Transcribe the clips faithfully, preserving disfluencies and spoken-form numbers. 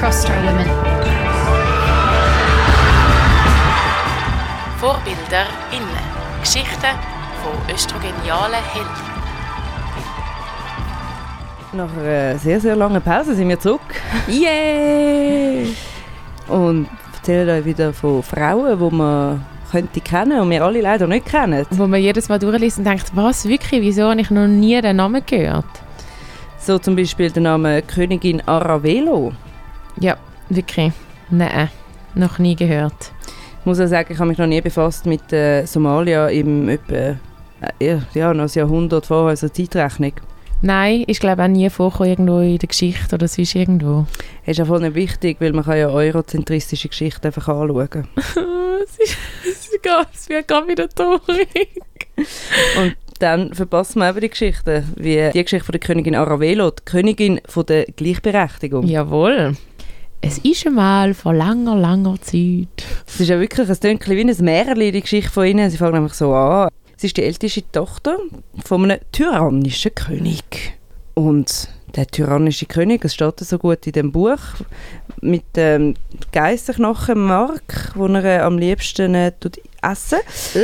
trust our women. Vorbilder innen. Geschichten von östrogenialen Helden. Nach einer sehr, sehr langen Pause sind wir zurück. Yay! Und erzählen euch wieder von Frauen, die man könnte kennen und wir alle leider nicht kennen. Wo man jedes Mal durchliest und denkt, was, wirklich, wieso habe ich noch nie den Namen gehört? So zum Beispiel der Name Königin Aravelo. Ja, wirklich. Nein, noch nie gehört. Ich muss auch sagen, ich habe mich noch nie befasst mit äh, Somalia im etwa, äh, ja, noch ein Jahrhundert vorher, also Zeitrechnung. Nein, ist glaube ich auch nie vorgekommen irgendwo in der Geschichte oder sonst irgendwo. Das ist auch voll nicht wichtig, weil man kann ja eurozentristische Geschichten einfach anschauen. es, ist, es, ist gar, es wird gar wieder traurig. Und dann verpasst man eben die Geschichte, wie die Geschichte von der Königin Aravelo, die Königin von der Gleichberechtigung. Jawohl. Es ist einmal vor langer, langer Zeit. Es ist ja wirklich, es klingt wie ein Märchen, die Geschichte von ihnen. Sie fangen einfach so an. Sie ist die älteste Tochter von einem tyrannischen König. Und der tyrannische König, es steht so gut in dem Buch, mit dem Geissenknochenmark, den er am liebsten äh, tut essen.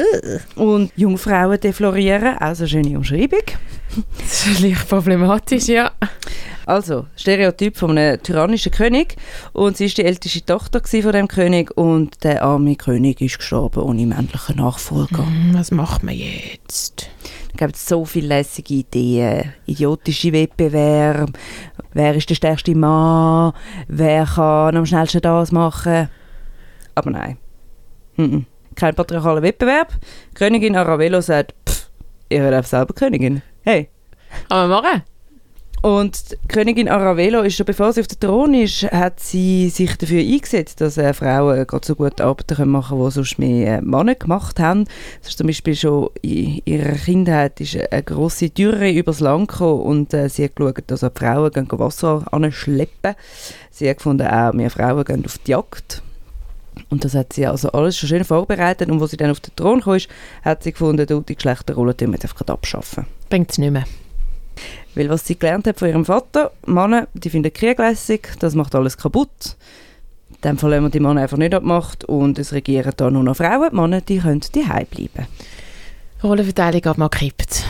Und Jungfrauen deflorieren, auch so eine schöne Umschreibung. Das ist leicht problematisch, ja. Also, Stereotyp von einem tyrannischen König. Und sie war die älteste Tochter von diesem König. Und der arme König ist gestorben ohne männlichen Nachfolger. Mm, was macht man jetzt? Da gibt es so viele lässige Ideen. Idiotische Wettbewerbe. Wer ist der stärkste Mann? Wer kann am schnellsten das machen? Aber nein. Mhm. Kein patriarchaler Wettbewerb. Königin Aravelo sagt, pff, ihr werdet selber Königin. Hey. Kann man machen? Und die Königin Aravelo, ist schon bevor sie auf dem Thron ist, hat sie sich dafür eingesetzt, dass äh, Frauen gerade so gute Arbeiten machen können, die sonst mehr äh, Männer gemacht haben. Das ist zum Beispiel schon in ihrer Kindheit ist eine grosse Dürre übers Land gekommen und äh, sie hat geschaut, dass auch die Frauen gehen Wasser anschleppen. Sie hat gefunden, auch wir Frauen gehen auf die Jagd. Und das hat sie also alles schon schön vorbereitet. Und als sie dann auf den Thron kam, hat sie gefunden, du, die Geschlechterrolle die wir einfach gerade abschaffen. Bringt es nicht mehr. Weil was sie gelernt hat von ihrem Vater, Männer, die finden Krieg lässig, das macht alles kaputt. Dann verlieren wir die Männer einfach nicht ab die Macht und es regieren da nur noch Frauen. Die Männer, die können daheim bleiben. Rollenverteilung hat mal gekippt.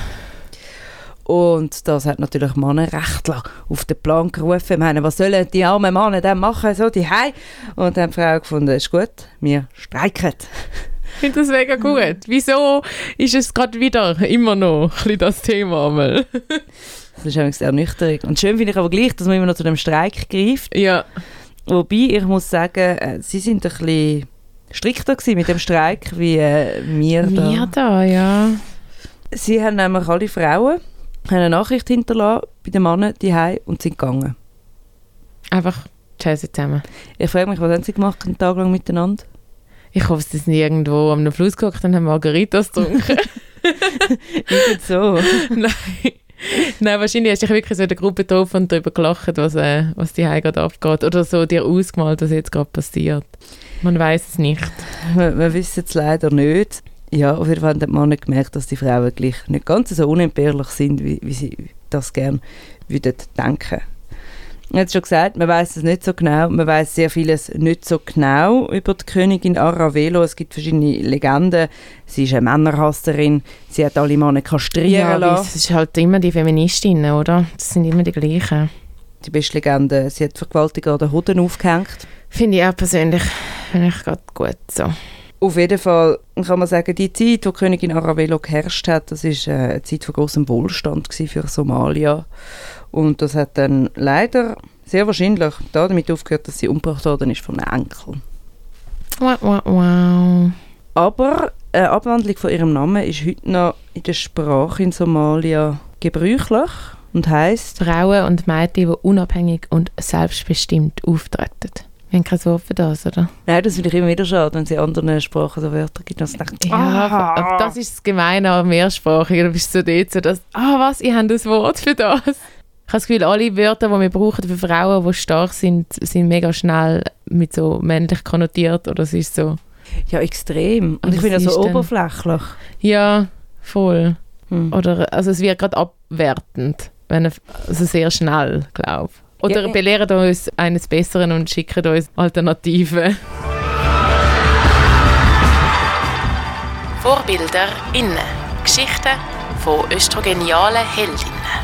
Und das hat natürlich Männerrechtler auf den Plan gerufen. Ich meine, was sollen die armen Männer dann machen, so daheim? Und dann haben die Frauen gefunden, ist gut, wir streiken. Ich finde das mega gut. Wieso ist es gerade wieder immer noch ein bisschen das Thema? Mal? Das ist übrigens ernüchternd. Und schön finde ich aber gleich, dass man immer noch zu dem Streik greift. Ja. Wobei, ich muss sagen, äh, sie sind ein bisschen strikter gewesen mit dem Streik, wie äh, wir da. Wir da, ja. Sie haben nämlich alle Frauen eine Nachricht hinterlassen bei den Männern daheim und sind gegangen. Einfach tschüss zusammen. Ich frage mich, was haben sie gemacht einen Tag lang miteinander? Ich hoffe, sie sind irgendwo am Fluss geguckt und haben Margaritas getrunken. Nicht so. Nein. Nein, wahrscheinlich hast du dich wirklich so in der Gruppe getroffen und darüber gelacht, was, äh, was die Heim gerade abgeht. Oder so dir ausgemalt, was jetzt gerade passiert. Man weiß es nicht. Wir, wir wissen es leider nicht. Ja, auf jeden Fall haben die Männer gemerkt, dass die Frauen gleich nicht ganz so unentbehrlich sind, wie, wie sie das gerne würden denken. Ich habe es schon gesagt, man weiß es nicht so genau. Man weiß sehr vieles nicht so genau über die Königin Aravelo. Es gibt verschiedene Legenden. Sie ist eine Männerhasserin. Sie hat alle Männer kastrieren ja, lassen. Das ist halt immer die Feministinnen, oder? Das sind immer die gleichen. Die beste Legende, sie hat Vergewaltiger an den Hoden aufgehängt. Finde ich auch persönlich finde ich gerade gut so. Auf jeden Fall kann man sagen, die Zeit, wo Königin Aravelo geherrscht hat, das war eine Zeit von großem Wohlstand für Somalia. Und das hat dann leider sehr wahrscheinlich damit aufgehört, dass sie umgebracht worden ist von einem Enkel. Wow, wow, wow. Aber eine Abwandlung von ihrem Namen ist heute noch in der Sprache in Somalia gebräuchlich und heisst Frauen und Mädchen, die unabhängig und selbstbestimmt auftreten. Wir haben kein Wort für das, oder? Nein, das finde ich immer wieder schade, wenn es in anderen Sprachen so Wörter gibt. Dass ich denke, ja, ah. aber das ist das Gemeine an Mehrsprachigen. Du bist so dort so, dass, ah was, ich habe ein Wort für das. Ich habe das Gefühl, alle Wörter, die wir brauchen für Frauen, die stark sind, sind mega schnell mit so männlich konnotiert. Oder es ist so... Ja, extrem. Und aber ich finde das so dann, oberflächlich. Ja, voll. Hm. Oder, also es wird gerade abwertend. Wenn, also sehr schnell, glaube ich. Oder ja, belehren uns eines Besseren und schicken uns Alternativen. Vorbilder innen. Geschichten von östrogenialen Heldinnen.